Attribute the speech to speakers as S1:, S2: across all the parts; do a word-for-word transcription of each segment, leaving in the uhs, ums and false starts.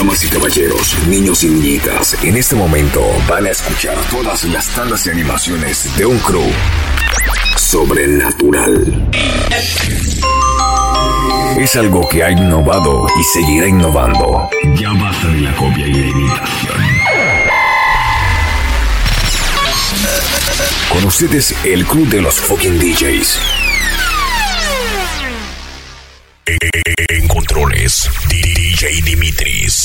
S1: Damas y caballeros, niños y niñitas, en este momento van a escuchar todas las tandas y animaciones de un crew sobrenatural. Es algo que ha innovado y seguirá innovando. Ya basta de la copia y la imitación. Con ustedes, el crew de los fucking D Js. En controles, D J Dimitris.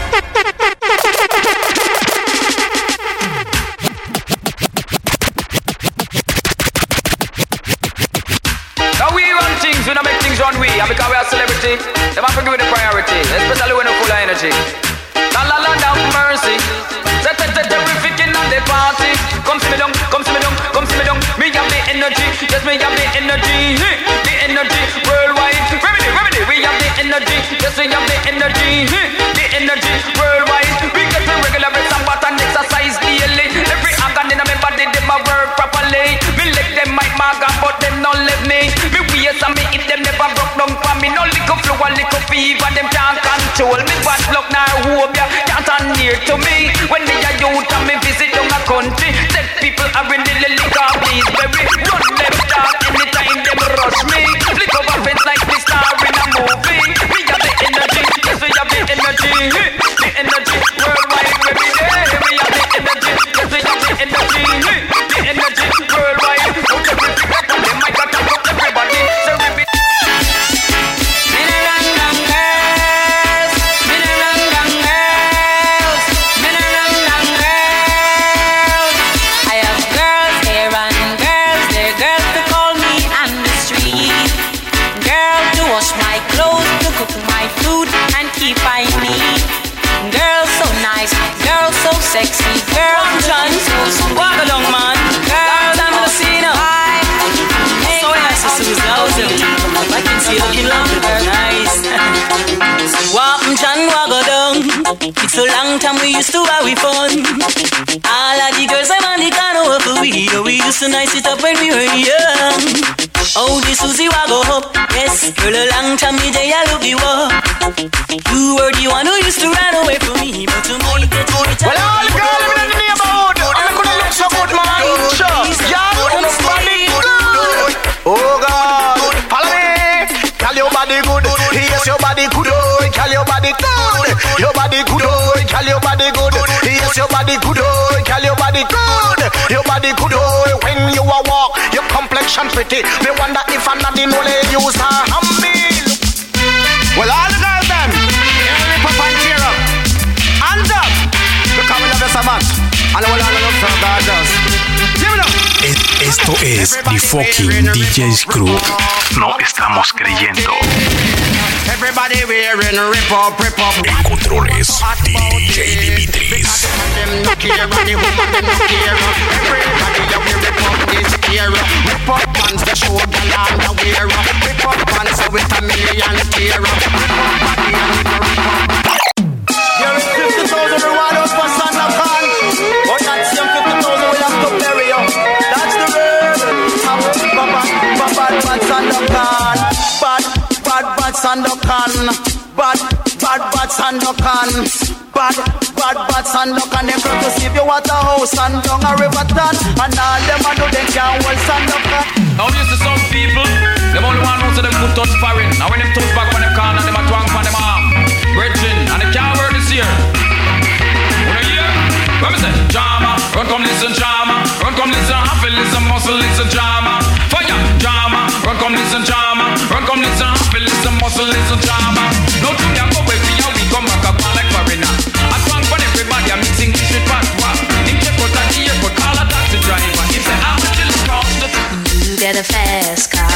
S2: Now we run things, we don't make things run we. And because we are celebrity, they want to give it a priority, especially when we're full of energy. La la la, down mercy. Set it terrific in the party. Come see me down, come see me down, come see me down. Me have the energy, yes me have the energy. The energy worldwide. Remedy, remedy, we have the energy, yes we have the energy. The energy worldwide. We get the regular breaks and water and exercise daily. Every organ in my body, they ma work properly. Me leg them might maga, but them not let me. Me waist and me if them never broke down for me. No little flu, a little fever, them can't control me. Bad luck now, hope ya can't turn near to me. When me a youth and me visit down a country, dead people are in the liquor please baby. Run them dark anytime them rush me. Flick over fence like the star in a movie. We have the energy, yes we have the energy. The energy worldwide every day. We have the energy, yes we have the energy. The energy worldwide. Put everything back on them, I got to put everybody. So repeat.
S3: Sexy girl, John, walk along, man. Girl, I'm gonna see now. So nice to see you. I can see you looking lovely, girl, nice. Walk, John, walk along. It's a long time we used to have we fun. All of the girls I'm on the corner of the video. We used to nice it up when we were young. Oh, the Susie walk up. Yes, girl, a long time me day I love you up. You were the one who used to run away from me, but to me get rich.
S4: Well, all the girls living in the neighborhood, I couldn't look so good, man. Sure, y'all body good. Oh God, follow me. Tell your body good. Yes, your body good. Oh, tell your body good. Your body good. Oh, tell your body good. Yes, your body good. Oh, tell your body good. Your body good. Oh, when you a walk, your complexion pretty. Me wonder if I'm not the only user. Humble. Well, all the girls them, every pop and cheer up. Hands up. Because we love you so much. And I will all love so gorgeous. Give it up.
S1: Esto es The Fucking D Js Crew. No estamos creyendo.
S4: Everybody wearing rip up, rip up.
S1: En controles, D J Dimitris.
S4: Them no care, and the woman them no care. Everybody a wear rip up this year. Rip up pants to show the land a wear. Rip up pants with a million tear. Rip up body and with a rip up. You're fifty thousand rewards for Santa Con. But that same fifty thousand will have to bury you. That's the word. Bad, bad, bad Sandokan. Bad, bad, bad Sandokan. Bad, bad, bad Sandokan. Bad, bad, bad Sandokan. Them come to see if you want a house and down a river town. And all them a do them can't hold Sandokan.
S2: Now you see some people, them only want to them good touch foreign. Now when them touch back on them corner, them a twang for them arm. Bridging, and they can't work this year. Wanna hear? Let me say, drama, run come listen drama. Run come listen, half it listen, muscle listen drama. Fire, drama, run come listen drama. Run come listen, half it listen, muscle listen drama. No two can go away for you, we come back up like foreigner. I twang for everybody, I'm mixing English with patois. Him check out at the airport, call a taxi driver. He say, I'm a chill across the...
S3: You get a fast car,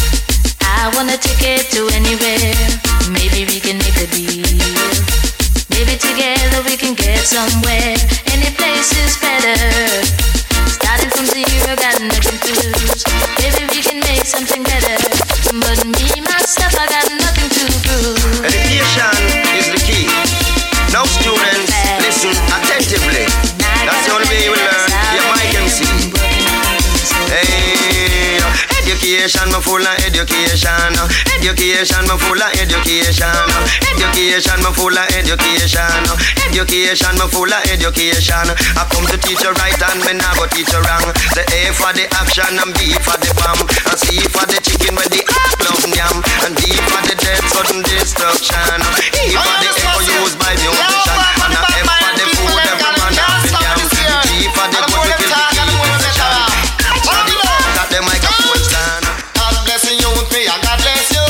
S3: I want a ticket to anywhere. Maybe we can make a deal. Maybe together we can get somewhere. Any place is better. Starting from zero, got nothing to lose. Maybe we can make something better. But me, myself, I got nothing to prove.
S5: Education is the key. Now students, listen attentively. That's the only way you will learn. Your mic M C. Hey, education me full of education. Education, me full of education. Education, me full of education. Education, me full of education. I come to teach you right and me nah go teach you wrong. The A for the action and B for the bomb, and C for the chicken with the love yam, and D for the death, sudden destruction. E for the echo used by musician, and a F for the food every man have to yam. G for the good to kill the key position. H for the that the microphone stand.
S4: God bless you with me and God bless you.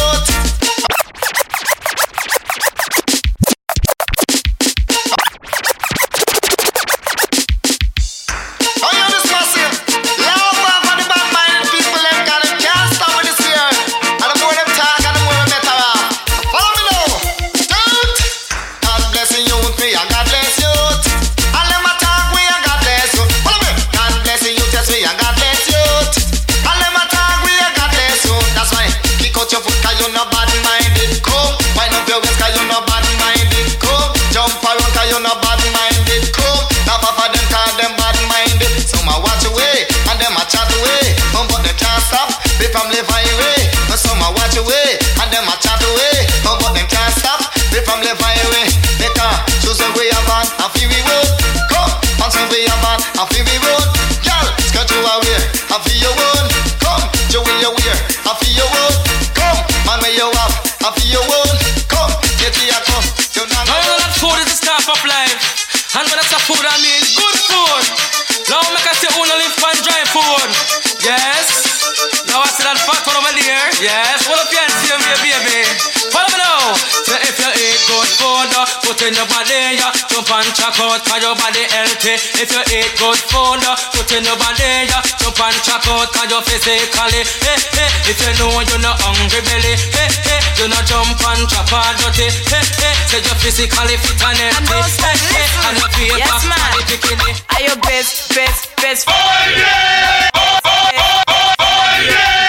S6: From live highway, but some a watch away, and them a chat away. But them can't stop, they from live highway. They can't choose a way about a feel we road. Come, on some way about a feel we road. Girl, skirt you away, I feel your own. Come, you will your wear, I feel your own. Come, man where you up, I feel your own. Come, get here, come, you know.
S7: All that food is the staff of life, and when I say food, I mean good food. Now make I say only live and dry food. Yes. Now I see that fat one over there. Yes, what up you and see me, baby? Follow me now. Say if you eat good food, put in your body, yeah. Jump and check out, cause your body healthy. If you eat good food, put in your body, yeah. Jump and check out, cause you're physically. Hey, hey, if you know you're not hungry belly. Hey, hey, you not jump and chop and dirty. Hey, hey, say you're physically fit and healthy. Hey, hey, and your feet
S3: yes,
S7: back and the bikini.
S3: Are you best, best, best?
S7: Oh yeah! Oh, oh, oh, oh yeah!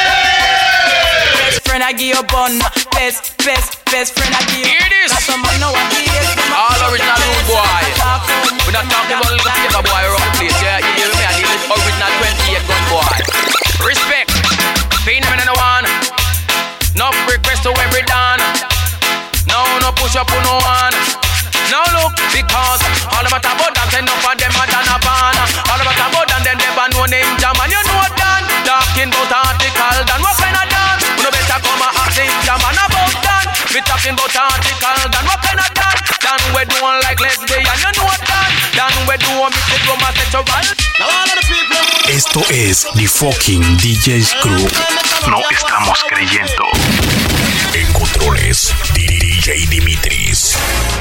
S3: Best friend I give you bun. Best, best, best friend I give you.
S2: Hear this.
S3: That's some man know what he is.
S2: All original rude boy. We're not talking about little paper boy around the place. Yeah, you hear me? I need this original twenty-eight gun boy. Respect. Phenomenon one. No request to every dawn. No, no push up on no one. Now look, because all about about that enough of them are done upon. All about about that them never know name jam. And you know Dan, talking about article Dan. What kind of Dan? You know better come and ask him jam and about Dan. We talking about article Dan. What kind of Dan? Dan we do one like lesbian. You know Dan. Dan we do one mix with homosexual.
S6: Now all of the people.
S8: Esto es The Fucking D Js Crew. No estamos creyendo.
S1: En controles, D J Dimitris.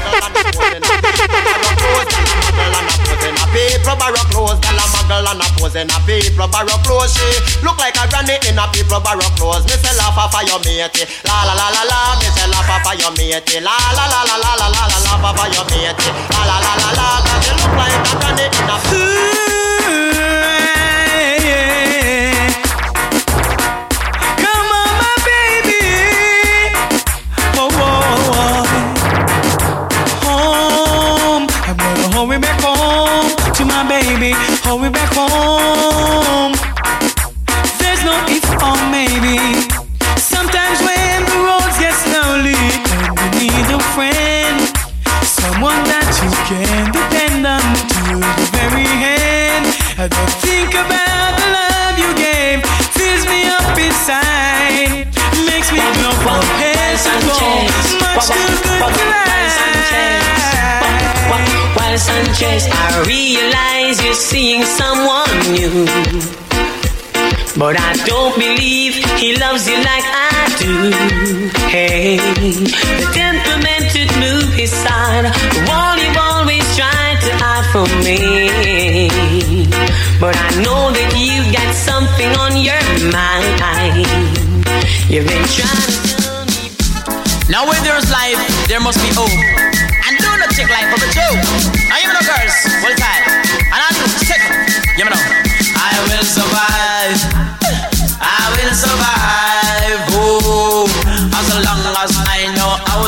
S6: Paper barrow clothes, girl a muggle and a pose in a paper barrow clothes. She look like a granny in a paper barrow clothes. Me say laugh off of your matey, la la la la la. Me say laugh off of your matey, la la la la la la la la. Laugh off of your matey, la la la la la. Girl you look like a granny in a.
S7: Come on, my baby. Whoa, whoa, whoa. Home, I'm gonna hurry back home to my baby. Hurry back home. There's no if or maybe. Sometimes when the roads get lonely and you need a friend, someone that you can depend on to the very end. I don't think about the love you gave, fills me up inside, makes me go from head to toe, much too good to lie.
S9: While Sanchez, I realize you're seeing someone new, but I don't believe he loves you like I do. Hey, the temperament to move his side, the wall you've always tried to hide from me. But I know that you got something on your mind. You've been trying to tell me.
S10: Now where there's life, there must be hope. And do not take life for a joke. Now you know girls, well time. And I do second, you know. I will survive. I will survive. Oh, as long as I know how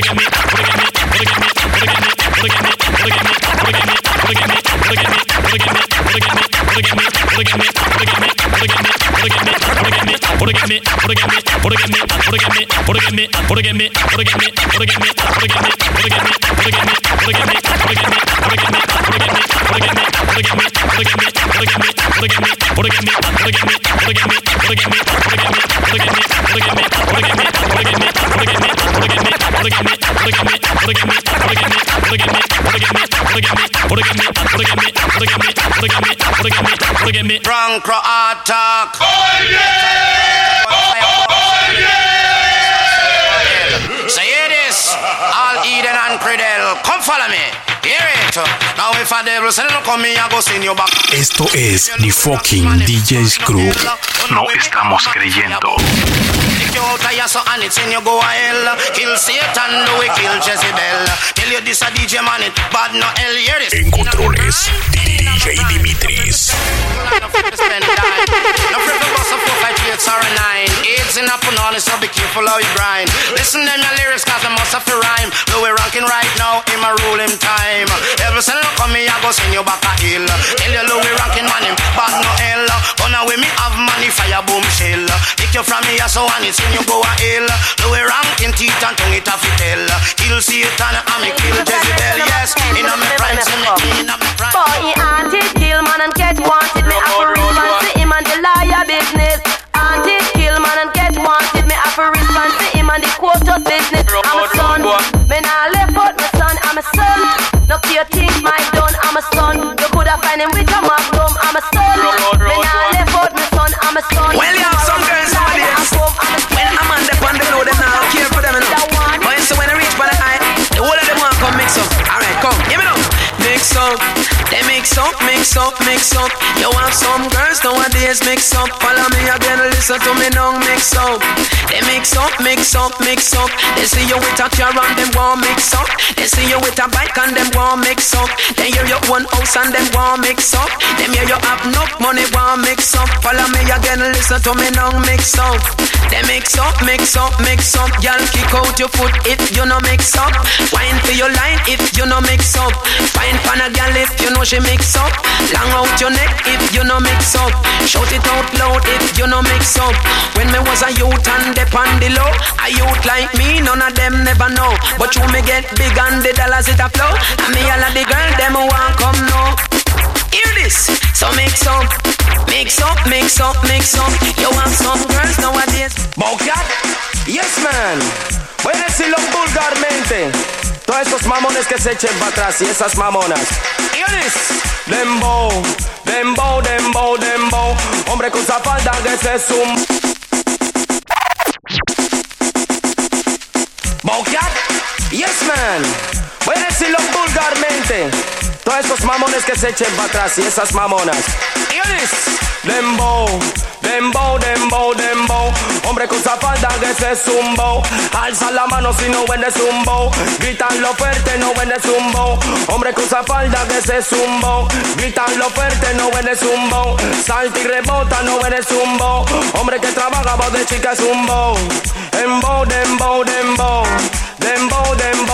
S6: Drunk attack. Oh yeah! Oh, oh yeah! Say this, all Eden and Credel, come follow me. Hear it. Now if a devil send you come me, I go send you back.
S8: Esto es The Fucking D Js Crew. No estamos creyendo.
S6: And it's in you go a hell. Kill Satan, do we kill Jezebel. Tell you this a D J man, it bad no hell. Hear this.
S8: En controles, D J Dimitris.
S6: It's in up and on, so be careful how you grind. Listen to my lyrics, cause I must have to rhyme. Though we're ranking right now in my ruling time. Every single come me, I go send you back a hill. Tell you, Louis ranking man, him bad no hell. Gonna with me have money, fire boom shell. Pick you from me, so and it's in you go a hill. Louis ranking teeth and tongue it off it tell. Kill Satan and me kill Jezebel. Yes, in a me prime, see me in a me prime.
S11: Boy, he hunted, kill man and get wanted. Me have to respond to him and the liar business. Hunted, kill man and get wanted. Me have to respond to him and the quarters business. I'm a son, me nah left out my son. I'm a son, no fear think my done. I'm a son, you coulda find him with a magnum. I'm a son, me nah left out my son. I'm a son.
S12: Well, yeah, some girls nowadays, when I'm on the pan, they know them now. Care for them enough. But so when I reach for the eye, the whole of them want come mix up. Alright, come, give me up. Mix up, they mix up, mix up, mix up. You want some girls nowadays mix up. Follow me again, listen to me now, mix up. They mix up, mix up, mix up. They see you with a car and them want mix up. They see you with a bike and them want mix up. They hear you one house and them want mix up. Them hear you have enough money want mix up. Follow me again, listen to me now, mix up. They mix up, mix up, mix up. Y'all kick out your foot if you no mix up. Wine for your line if you no mix up. Fine pan a girl if you know she mix up. Long out your neck if you no mix up. Shout it out loud if you no mix up. When me was a youth and dep on the low, a youth like me, none of them never know. But you me get big and the dollars it a flow. And me all of the girl them who want come now. Hear this, so mix up, mix up, mix up, mix up. You want some girls nowadays?
S13: Bocat? Yes man. Voy a decirlo vulgarmente. Todos esos mamones que se echen para atrás y esas mamonas. Hear this. Dembow, dembow, dembow, dembow. Hombre con zapalda que se zum. Bocat? Yes man. Voy a decirlo vulgarmente. Todos esos mamones que se echen para atrás y esas mamonas. Hear this. Dembow, dembow, dembow, dembow. Hombre con zapalda que se zumbo. Alza la mano si no vende zumbo. Gritan lo fuerte, no vende zumbo. Hombre con zapalda que se zumbo. Gritan lo fuerte, no vende zumbo. Salta y rebota, no vende zumbo. Hombre que trabaja, voz de chica zumbo. Dembow, dembow, dembow. Dembow, dembow, dembow.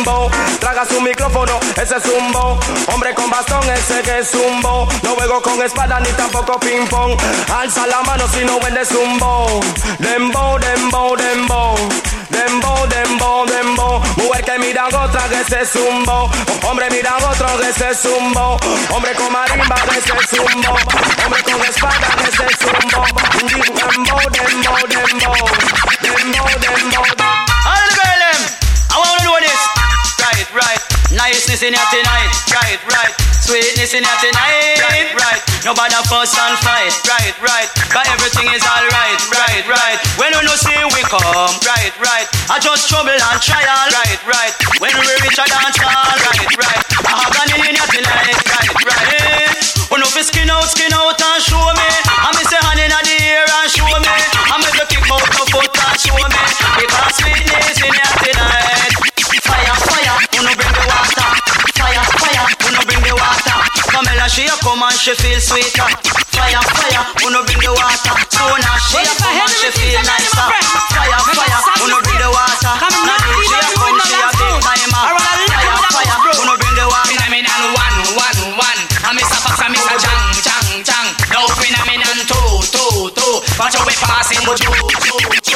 S13: dembow. Traga su micrófono, ese es un bo. Hombre con bastón, ese que es un bo. No juego con espada ni tampoco ping pong. Alza la mano si no vendes un bo. Dembow, dembow, dembow. Dembow, dembow, dembow. Mujer que mira otra, que ese es un bo. Hombre mira otro, que ese es un bo. Hombre con marimba, que ese es un bo. Hombre con espada, que ese es un bo. Dembow, dembow, dembow. Dembow, dembow.
S10: All the girl them, I wanna know this. Right, right. Niceness in here tonight. Right, right. Sweetness in here tonight. Right, right. Nobody fuss and fight. Right, right. But everything is alright. Right, right. When you know see we come. Right, right. I just trouble and trial. Right, right. When we reach a dance hall. Right, right. I have an in here tonight. Right, right. When you fi skin out, skin out and show me. I me say hand in the air and show me. I me say kick out the foot and show me. Because sweetness in here tonight. Fire, fire, who no bring the water. Fire, fire, who no bring the water. Pamela she a come and she feel sweeter. Fire, fire, who no bring the water. So now she a come and she feel nicer. Fire, fire, who no bring the water. Now she a come, she a big timer. Fire, fire, who no bring the water. Phenomenon one, one, one. I'm Mister Fox and Mister Chang, Chang, Chang. No phenomenon two, two, two. Watch how we passing, but you, you, you.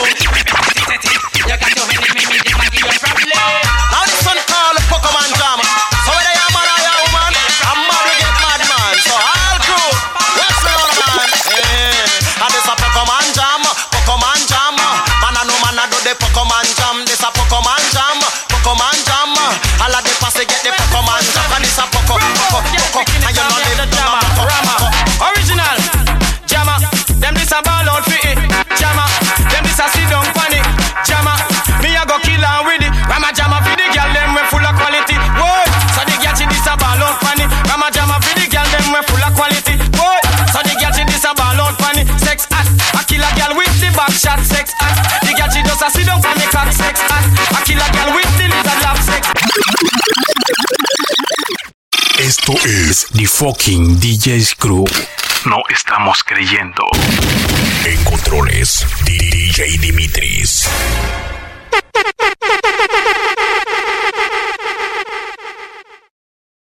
S10: You got your hand in me, me, me, give you problem.
S6: Now this one called the Pokemon Jam. So whether you're a man or you're a woman, I'm mad we get mad man. So all crew, what's the other man? Yeah. And this a Pokemon Jam, Pokemon Jam. Man I know man I do the Pokemon Jam. This a Pokemon Jam, Pokemon Jam. All of the posse get the Pokemon Jam. And this a Poco, Poco, Poco. And you know the Jama, Rama. Original Jama. Them this a ball out for it. Jama. Them this a sit down funny. Jama. Me a go kill her with it. Rama Jama for the girl them we full of quality. Whoa. So the girl she this a ball out funny. Rama Jama for the girl them we full of quality. Whoa. So the girl she this a ball out funny. Sex act. I kill a girl with the back shot. Sex act. The girl she just a sit down for me cock. Sex act. I kill a girl with the little lap. Sex.
S8: Esto es The Fucking D Js Crew. No estamos creyendo. En controles, D J Dimitris.